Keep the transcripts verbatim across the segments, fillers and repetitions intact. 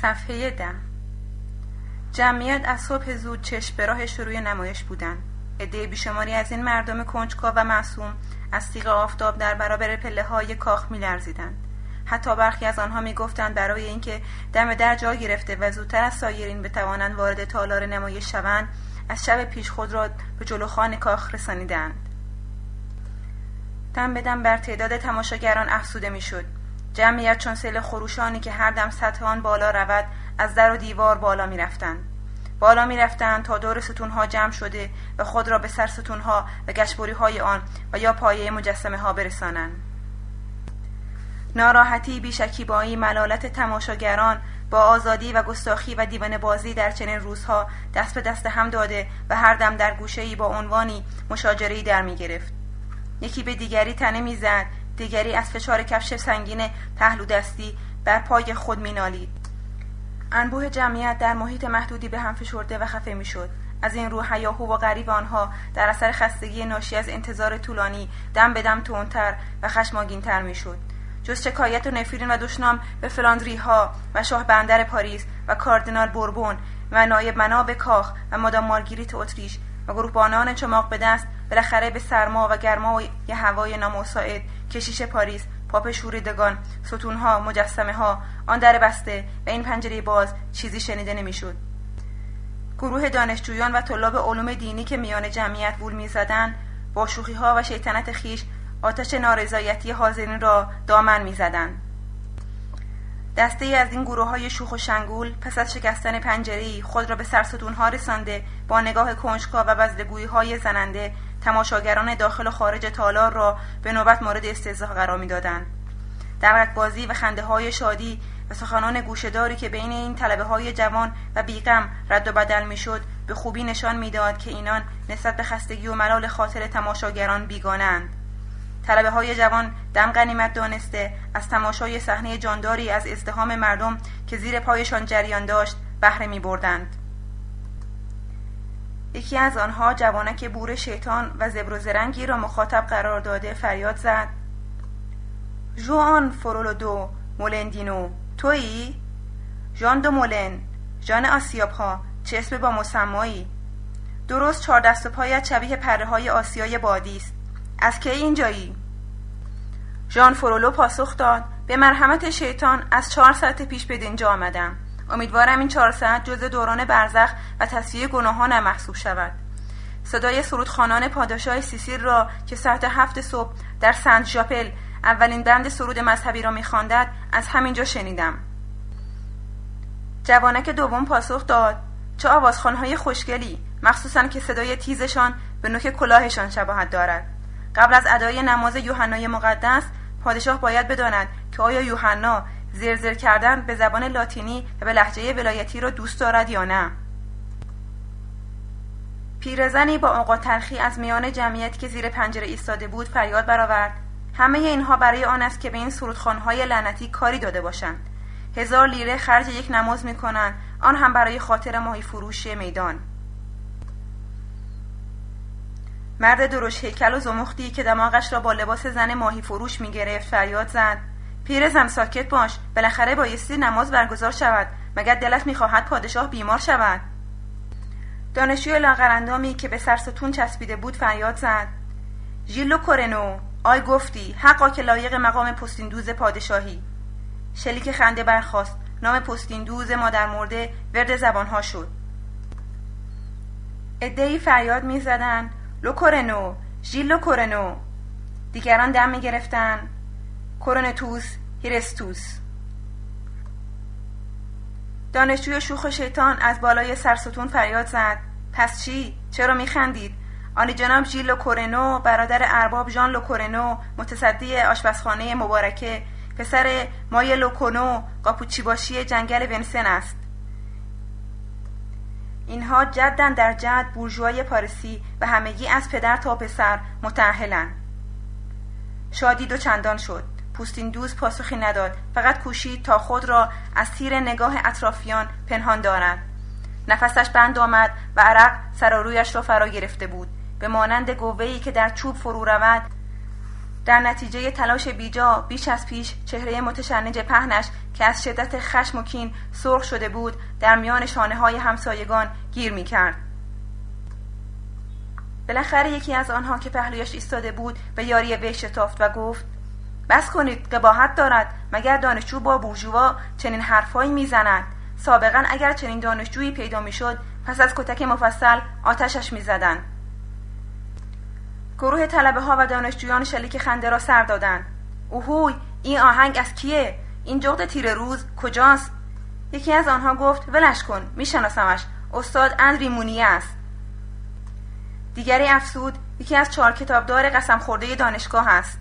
صفحه ده. جمعیت از صبح زود چشم به راه شروع نمایش بودند. عده بیشماری از این مردم کنجکاو و معصوم از تیغ آفتاب در برابر پله‌های کاخ می‌لرزیدند. حتی برخی از آنها می‌گفتند برای اینکه دم در جا گرفته و زودتر از سایرین بتوانند وارد تالار نمایش شوند، از شب پیش خود را به جلوخوان کاخ رسانیدند. دم به دم بر تعداد تماشاگران افزوده می‌شد. جمعیت چون سیل خروشانی که هر دم سطح آن بالا رود از در و دیوار بالا می‌رفتند. بالا می‌رفتند تا دور ستون‌ها جمع شده و خود را به سر ستون‌ها و گشت‌بری‌های آن و یا پایه مجسمه‌ها برسانند. ناراحتی، بی‌شکیبایی، ملالت تماشاگران با آزادی و گستاخی و دیوانه بازی در چنین روزها دست به دست هم داده و هر دم در گوشه‌ای با عنوانی مشاجره‌ای در می‌گرفت. یکی به دیگری تنه می‌زد، دیگری از فشار کفش سنگین پهلو دستی بر پای خود می‌نالید. انبوه جمعیت در محیط محدودی به هم فشرده و خفه می‌شد. از این رو هیاهو و غریو آنها در اثر خستگی ناشی از انتظار طولانی دم به دم تندتر و خشمگین‌تر می‌شد. جز شکایت و نفرین و دشنام به فلاندری‌ها و شاه بندر پاریس و کاردینال بوربون و نایب مناب کاخ و مادام مارگریت اتریش و گروهبانان چماق به دست بالاخره به سرما و گرما و یه هوای نامساعد، کشیش پاریس، پاپ شوریدگان، ستونها، مجسمه ها، آن در بسته و این پنجره باز چیزی شنیده نمیشد. گروه دانشجویان و طلاب علوم دینی که میان جمعیت بول میزدند با شوخی ها و شیطنت خیش آتش نارضایتی حاضرین را دامن میزدند. دسته ای از این گروه های شوخ و شنگول پس از شکستن پنجره‌ای خود را به سرستونها رسانده با نگاه کنجکاو و بزدگویی های زننده تماشاگران داخل و خارج تالار را به نوبت مورد استهزا قرار می‌دادند. دلقک‌بازی و خنده‌های شادی و سخنان گوشه‌داری که بین این طلبه‌های جوان و بی‌غم رد و بدل می‌شد به خوبی نشان می‌داد که اینان نسبت به خستگی و ملال خاطر تماشاگران بیگانه‌اند. طلبه‌های جوان دم غنیمت دانسته از تماشای صحنه جانداری از ازدحام مردم که زیر پایشان جریان داشت بهره می‌بردند. یکی از آنها جوانک بور شیطان و زبر و زرنگی را مخاطب قرار داده فریاد زد: ژوان فرولودو مولندینو، تویی؟ ژان دو مولن، ژان آسیاب‌ها، چه اسم با مسمایی؟ درست چهار دست و پایت شبیه پره های آسیای بادی است. از کی اینجایی؟ ژان فرولو پاسخ داد: به مرحمت شیطان از چهار ساعت پیش به اینجا آمدم. امیدوارم این چهار ساعت جزء دوران برزخ و تصفیه گناهانم محسوب شود. صدای سرودخوانان پادشاه سیسیل را که ساعت هفت صبح در سنت ژاپل اولین بند سرود مذهبی را می‌خواندند از همینجا شنیدم. جوانک دوم پاسخ داد: چه آوازخوان‌های خوشگلی، مخصوصاً که صدای تیزشان به نوک کلاهشان شباهت دارد. قبل از ادای نماز یوحنای مقدس پادشاه باید بداند که آیا یوحنا زرزر کردن به زبان لاتینی و به لهجه ولایتی را دوست دارد یا نه. پیرزنی با اوقات تلخی از میان جمعیت که زیر پنجره ایستاده بود فریاد برآورد: همه اینها برای آن است که به این سرودخوان‌های لعنتی کاری داده باشند. هزار لیره خرج یک نماز می‌کنند، آن هم برای خاطر ماهی فروش میدان. مرد درشت هیکل و زمختی که دماغش را با لباس زن ماهی فروش می‌گرفت فریاد زد: پیرزن ساکت باش، بالاخره بایستی نماز برگزار شود، مگر دلت می‌خواهد پادشاه بیمار شود؟ دانشجوی لاغرندامی که به سرستون چسبیده بود فریاد زد: ژیلو کورنو، آی گفتی حقا که لایق مقام پستیندوز پادشاهی. شلیک خنده برخاست. نام پستیندوز مادر مرده ورد زبانها شد. عده‌ای فریاد می‌زدند: لو کورنو، ژیلو کورنو. دیگران دم می‌گرفتند: کورنتوس هیرستوس. دانشجوی شوخ شیطان از بالای سرستون فریاد زد: پس چی؟ چرا میخندید؟ آنی جناب ژیلو کورنو، برادر ارباب ژان لو کورنو، متصدی آشپزخانه مبارکه، پسر مای لوکونو، قاپوچی باشی جنگل ونسن است. اینها جدن در جد بورژوای پاریسی و همگی از پدر تا پسر متأهلند. شادی دو چندان شد. پوستیندوز پاسخی نداد، فقط کوشید تا خود را از تیر نگاه اطرافیان پنهان دارد. نفسش بند آمد و عرق سر و رویش را فرا گرفته بود. به مانند گوه‌ای که در چوب فرو رود در نتیجه تلاش بیجا بیش از پیش چهره متشنج پهنش که از شدت خشم و کین سرخ شده بود در میان شانه های همسایگان گیر می کرد. بالاخره یکی از آنها که پهلویش ایستاده بود به یاری وی شتافت و گفت بس کنید، قباحت دارد. مگر دانشجو با بورژوا چنین حرفهایی میزند؟ سابقا اگر چنین دانشجویی پیدا میشد پس از کتک مفصل آتشش میزدند. گروه طلبه ها و دانشجویان شلیک خنده را سر دادند. اوهوی، این آهنگ از کیه؟ این جغد تیر روز کجاست؟ یکی از آنها گفت ولش کن، میشناسمش، استاد اندری مونیه است. دیگری افسود یکی از چهار کتابدار قسم خورده دانشگاه است.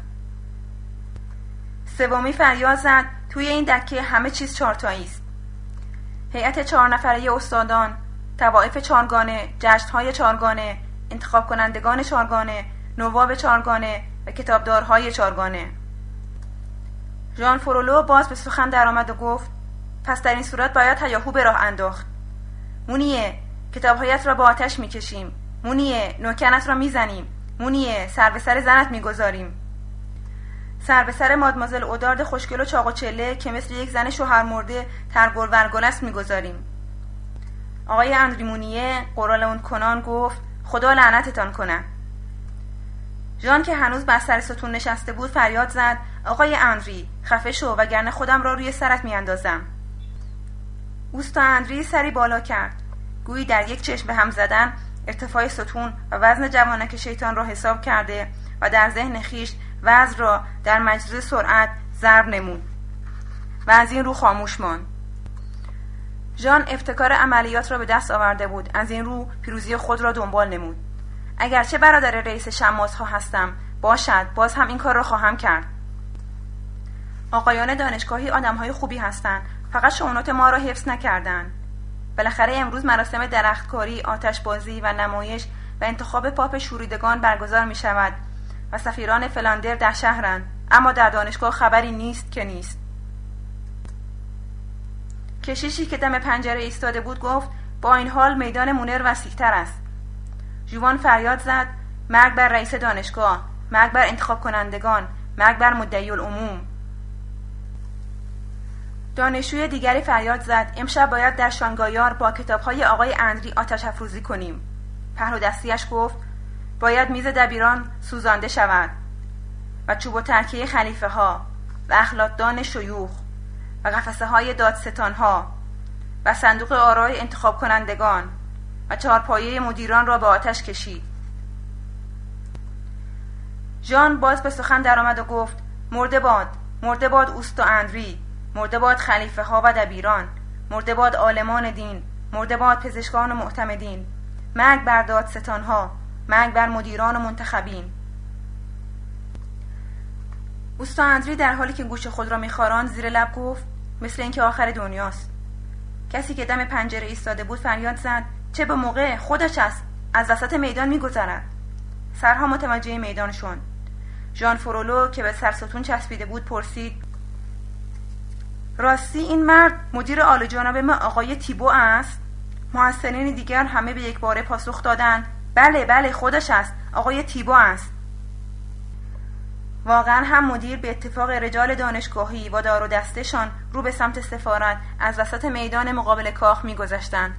سومی فریاد زد توی این دکه همه چیز چهارتایی است. هیئت چهار نفره استادان، طوائف چهارگانه، جشن‌های چهارگانه، انتخاب کنندگان چهارگانه، نواب چهارگانه و کتابدارهای چهارگانه. ژان فرولو باز به سخن درآمد و گفت پس در این صورت باید هیاهو به راه انداخت. مونیه، کتابهایت را با آتش میکشیم. مونیه، نوکنت را میزنیم. مونیه، سر به سر زنت میگذاریم. سر به سر مادمازل اودارد خوشگل و چاق و چله که مثل یک زن شوهر مرده ترگل ورگل است میگذاریم. آقای اندری مونیه قرالون کنان گفت خدا لعنتتان کنه. ژان که هنوز بر سر ستون نشسته بود فریاد زد آقای اندری خفه شو وگرنه خودم را روی سرت میاندازم. اوستا اندری سری بالا کرد، گویی در یک چشم به هم زدن ارتفاع ستون و وزن جوانک شیطان را حساب کرده و در ذهن خیش وزن را در مجرا سرعت ضرب نمود و از این رو خاموش ماند. ژان ابتکار عملیات را به دست آورده بود، از این رو پیروزی خود را دنبال نمود. اگرچه برادر رئیس شماس‌ها هستم، باشد باز هم این کار را خواهم کرد. آقایان دانشگاهی آدم‌های خوبی هستند، فقط شؤونات ما را حفظ نکردند. بالاخره امروز مراسم درختکاری، آتشبازی و نمایش و انتخاب پاپ شوریدگان برگزار می شود و سفیران فلاندر در شهرند، اما در دانشگاه خبری نیست که نیست. کشیشی که دم پنجره ایستاده بود گفت با این حال میدان مونر وسیع‌تر است. جوان فریاد زد مرگ بر رئیس دانشگاه، مرگ بر انتخاب کنندگان، مرگ بر مدعی العموم. دانشجوی دیگری فریاد زد امشب باید در شانگایار با کتاب‌های آقای اندری آتش افروزی کنیم. پهلو دستیش گفت باید میز دبیران سوزانده شود و چوب و ترکیه خلیفه ها و اخلاطدان شیوخ و قفسه های دادستان ها و صندوق آرای انتخاب کنندگان و چهارپایه مدیران را به آتش کشید. ژان باز به سخن درآمد و گفت مرده باد، مرده باد اوستا اندری، مرده باد خلیفه ها و دبیران، مرده باد عالمان دین، مرده باد پزشکان و معتمدین، مرگ بر دادستان ها، مرگ بر مدیران و منتخبین. اوستا اندری در حالی که گوش خود را می‌خاراند زیر لب گفت مثل اینکه آخر دنیاست. کسی که دم پنجره ایستاده بود فریاد زد چه به موقع، خودش است، از وسط میدان می‌گذرد. سرها متوجه میدان شد. ژان فرولو که به سرستون چسبیده بود پرسید راستی این مرد مدیر عالی جناب ما آقای تیبو است؟ محسنین دیگر همه به یک باره پاسخ دادند بله بله خودش است، آقای تیبو است. واقعا هم مدیر به اتفاق رجال دانشگاهی و دار و دستشان رو به سمت سفارت از وسط میدان مقابل کاخ می‌گذشتند.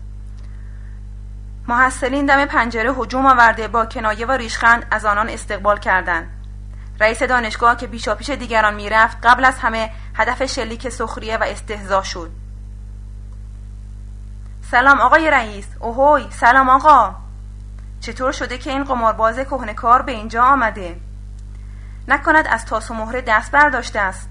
محصلین دم پنجره هجوم آورده با کنایه و ریشخند از آنان استقبال کردند. رئیس دانشگاه که پیشاپیش دیگران میرفت قبل از همه هدف شلیک سخریه و استهزا شد. سلام آقای رئیس. اوهوی سلام آقا. چطور شده که این قمارباز کهنه‌کار به اینجا آمده؟ نکند از تاس و مهره دست برداشته است.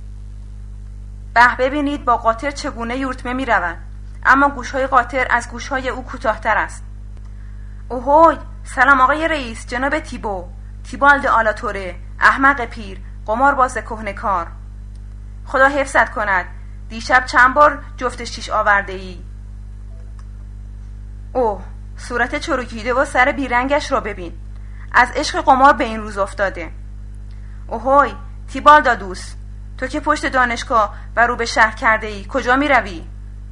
به ببینید با قاطر چگونه یورتمه می روند، اما گوشهای قاطر از گوشهای او کوتاه‌تر است. اوهوی سلام آقای رئیس، جناب تیبو، تیبالد آلاتوره، احمق پیر، قمارباز کهنه‌کار. خدا حفظت کند. دیشب چند بار جفت شیش آورده ای؟ اوه صورت چروکیده و سر بیرنگش را ببین، از عشق قمار به این روز افتاده. اوهوی تیبالدا دوست، تو که پشت دانشگاه و رو به شهر کرده ای کجا می روی؟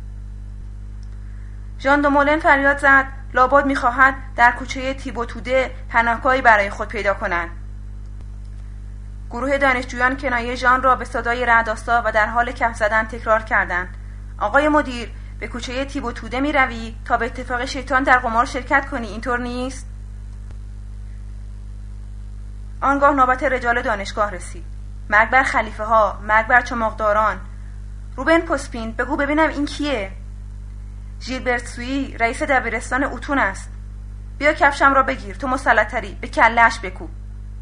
ژان دومولن فریاد زد لابد می خواهد در کوچه تیبو توده پناهگاهی برای خود پیدا کنند. گروه دانشجویان کنایه ژان را به صدای رعدآسا و در حال کف زدن تکرار کردند. آقای مدیر، به کوچه تیب و توده می روی تا به اتفاق شیطان در قمار شرکت کنی، اینطور نیست؟ آنگاه نوبت رجال دانشگاه رسید. مرگ بر خلیفه ها، مرگ بر چماقداران. روبن پوسپین، بگو ببینم این کیه؟ ژیلبرت سویی، رئیس دبیرستان اوتون است. بیا کفشم را بگیر، تو مسلطری، به کله‌اش بکوب.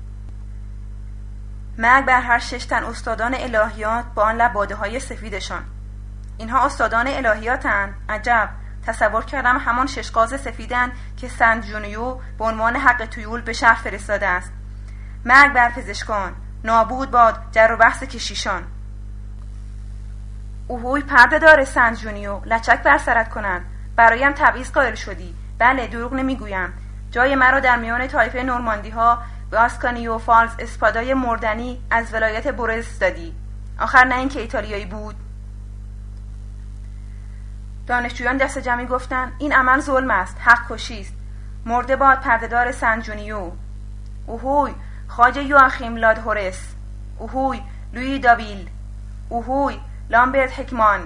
مرگ بر هر شش تن استادان الهیات با آن لب باده‌های سفیدشان. اینها استادان الهیاتند؟ عجب، تصور کردم همان شش قاز سفیدن که سنت جونیو به عنوان حق تویول به شهر فرستاده است. مرگ بر پزشکان، نابود باد جر و بحث کشیشان. اوهوی پرده داره سنت جونیو، لچک بر سرت کنند. برایم تبعیض قائل شدی. بله، دروغ نمیگویم. جای مرا در میان طایفه نورماندی ها به آسکانیو فالز اسپادای مردنی از ولایت بورس دادی. آخر نه این که ایتالیایی بود؟ دانشجویان دست جمعی گفتند این عمل ظلم است، حق کشی است. مرده باد پردهدار سنت جونیو. اوهوی خواجه یواخیم لاد هورس. اوهوی لویی داویل. اوهوی لامبرت هکمان.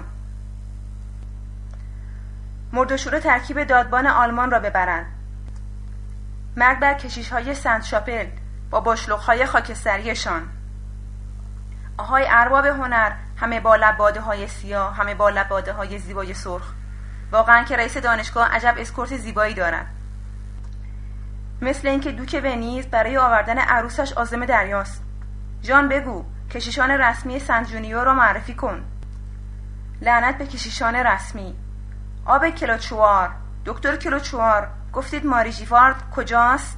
مردوشور ترکیب دادبان آلمان را ببرند. مرگ بر کشیش های سنت شاپل با باشلوق های خاکستریشان. آهای ارباب هنر، همه با لباده های سیاه، همه با لباده های زیبای سرخ. واقعا که رئیس دانشگاه عجب اسکورت زیبایی دارد. مثل اینکه دوک ونیز برای آوردن عروسش عازم دریاست. ژان بگو، کشیشان رسمی سنت جونیو را معرفی کن. لعنت به کشیشان رسمی. آب کلوچوار، دکتر کلوچوار، گفتید ماری ژیوارد کجاست؟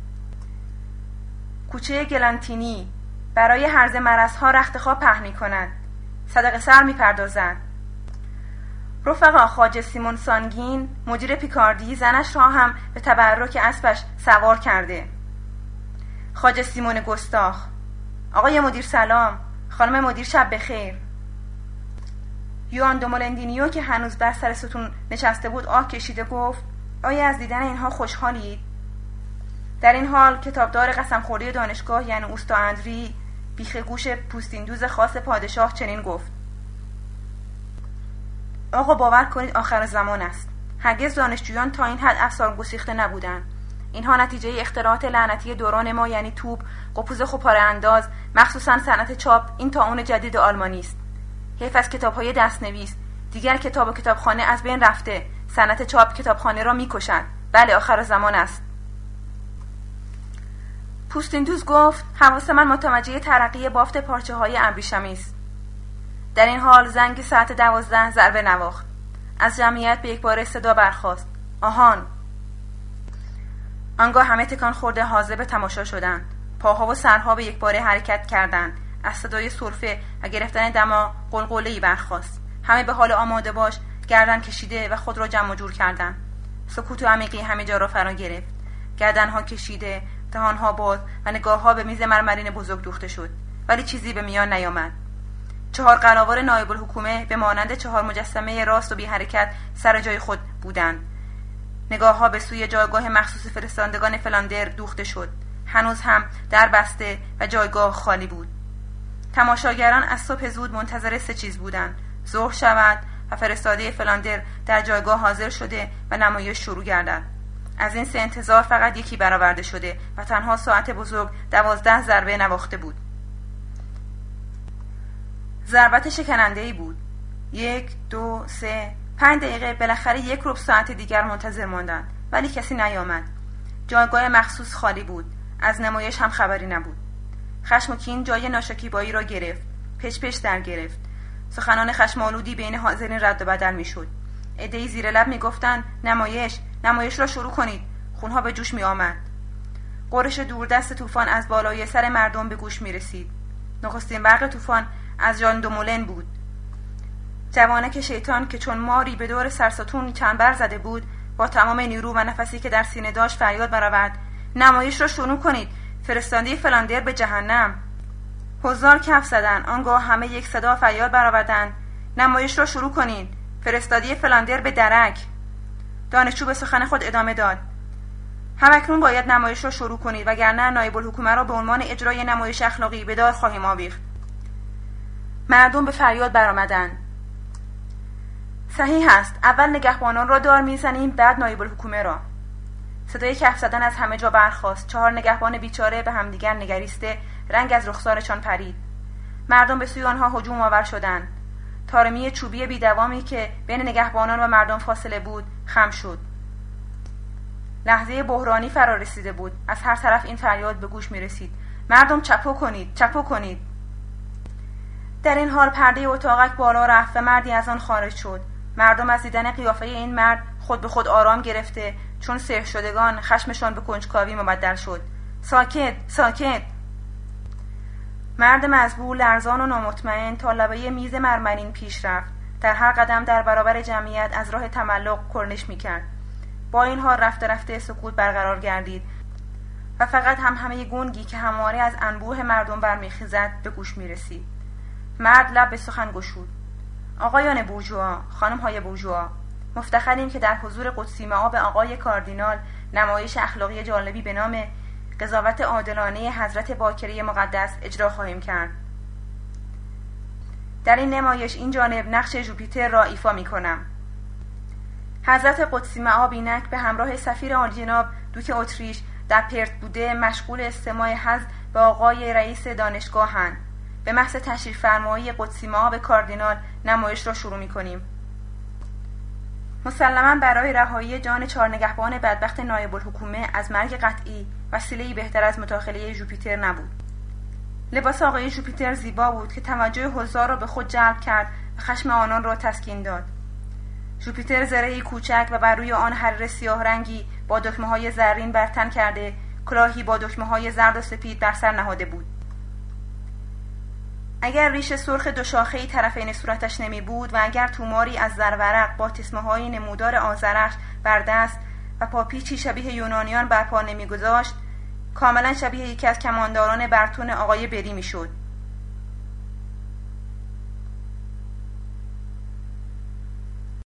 کوچه گلانتینی، برای هرزه مرزها رختخواب پهن می کند. صدقه سر می پردازد. رفقا، خواجه سیمون سانگین، مدیر پیکاردی، زنش را هم به تبرک اسبش سوار کرده. خواجه سیمون گستاخ. آقای مدیر سلام. خانم مدیر شب بخیر. یوان دومولندینیو که هنوز بر سر ستون نشسته بود آه کشیده گفت آیا از دیدن اینها خوشحالید؟ در این حال کتابدار قسم خورده دانشگاه یعنی اوستا اندری بیخ گوش پوستیندوز خاص پادشاه چنین گفت: آقا باور کنید آخر زمان است. هرگز دانشجویان تا این حد افسار گسیخته نبودند. اینها نتیجه اختراعات لعنتی دوران ما یعنی توپ، قپوز خپاره انداز، مخصوصا صنعت چاپ، این طاعون جدید آلمانی است. حیف از کتاب‌های دست‌نویس. دیگر کتاب و کتابخانه از بین رفته. صنعت چاپ کتابخانه را می‌کشد. بله آخر زمان است. پوستیندوز گفت: حواس من متوجه ترقی بافت پارچه‌های ابریشمی است. در این حال زنگ ساعت دوازده ضربه نواخت. از جمعیت به یک بار صدا برخاست: آهان! آنگاه همه تکان خورده حاضر به تماشا شدند. پاها و سرها به یک باره حرکت کردند. از صدای سرفه و گرفتن دما قلقله‌ای برخاست. همه به حال آماده باش گردن کشیده و خود را جمع جور کردند. سکوت عمیقی همه جا را فرا گرفت. گردنها کشیده، دهانها باز و نگاهها به میز مرمرین بزرگ دوخته شد، ولی چیزی به میان نیامد. چهار قلاور نایب الحکومه به مانند چهار مجسمه راست و بی حرکت سر جای خود بودند. نگاهها به سوی جایگاه مخصوص فرستندگان فلاندر دوخته شد. هنوز هم در بسته و جایگاه خالی بود. تماشاگران از صبح زود منتظر سه چیز بودند: ظهر شود و فرستاده فلاندر در جایگاه حاضر شده و نمایش شروع گردد. از این سه انتظار فقط یکی برآورده شده و تنها ساعت بزرگ دوازده ضربه نواخته بود. ضربت شکننده‌ای بود. یک، دو، سه، پنج دقیقه، بالاخره یک ربع ساعت دیگر منتظر ماندند، ولی کسی نیامد. جایگاه مخصوص خالی بود. از نمایش هم خبری نبود. خشم و کین جای ناشکیبایی را گرفت. پچ پچ در گرفت. سخنان خشم‌آلودی بین حاضرین رد و بدل می‌شد. عده‌ای زیر لب می‌گفتند: نمایش، نمایش را شروع کنید. خونها به جوش می‌آمد. غرش دوردست طوفان از بالای سر مردم به گوش می‌رسید. نخستین برق طوفان از ژان دومولن بود. جوانک شیطان که چون ماری به دور سرستون چنبر زده بود، با تمام نیرو و نفسی که در سینه داشت فریاد برآورد: نمایش را شروع کنید. فرستنده فلاندر به جهنم. حضار کف زدند. آنگاه همه یک صدا فریاد برآوردند: نمایش را شروع کنید. فرستادی فلاندر به درک. دانشجو به سخن خود ادامه داد: همکنون باید نمایش را شروع کنید وگرنه نایب الحکومه را به عنوان اجرای نمایش اخلاقی به دار خواهیم آویخت. مردم به فریاد برآمدند. صحیح است، اول نگهبانان را دار میزنیم، بعد نایب الحکومه را. صدای کف زدن از همه جا برخاست. چهار نگهبان بیچاره به همدیگر نگریسته رنگ از رخسارشان پرید. مردم به سوی آنها هجوم آور شدند. تارمی چوبی بیدوامی که بین نگهبانان و مردم فاصله بود خم شد. لحظه بحرانی فرا رسیده بود. از هر طرف این فریاد به گوش می رسید. مردم چپو کنید، چپو کنید. در این حال پرده اتاقک بالا رفت و مردی از آن خارج شد. مردم از دیدن قیافه این مرد خود به خود آرام گرفته، چون سرخ شدگان خشمشان به کنجکاوی مبدل شد. ساکت، ساکت. مرد مزبور لرزان و نامطمئن تا لبه میز مرمرین پیش رفت. در هر قدم در برابر جمعیت از راه تملق کرنش میکرد. با این حال رفته رفته سکوت برقرار گردید و فقط هم همه گونگی که همواره از انبوه مردم برمیخیزد به گوش میرسید. مرد لب به سخن گشود. آقایان بورژوا، خانم های بورژوا، مفتخریم که در حضور قدسی مآب آقای کاردینال نمایش اخلاقی جالبی به نام قضاوت عادلانه حضرت باکره مقدس اجرا خواهیم کرد. در این نمایش این جانب نقش ژوپیتر را ایفا می کنم. حضرت قدسی مآب اینک به همراه سفیر عالی‌جناب دوک اتریش در پرت بوده مشغول استماع حضر به آقای رئیس دانشگاهند. به محض تشریف فرمایی قدسی مآب کاردینال نمایش را شروع می کنیم. مسلماً برای رهایی جان چهار نگهبان بدبخت نایب الحکومه از مرگ قطعی وسیله‌ای بهتر از مداخله ژوپیتر نبود. لباس آقای ژوپیتر زیبا بود که توجه حضار را به خود جلب کرد و خشم آنان را تسکین داد. ژوپیتر زرهی کوچک و بر روی آن حریر سیاه رنگی با دکمه‌های زرین بر تن کرده، کلاهی با دکمه‌های زرد و سپید بر سر نهاده بود. اگر ریش سرخ دو شاخه‌ای طرفین صورتش نمی بود و اگر توماری از زرورق با تسمه‌های نمودار آذرخش بر دست و پاپیچی شبیه یونانیان بر پا نمی‌گذاشت، کاملا شبیه یکی از کمانداران برتون آقای بری می‌شد.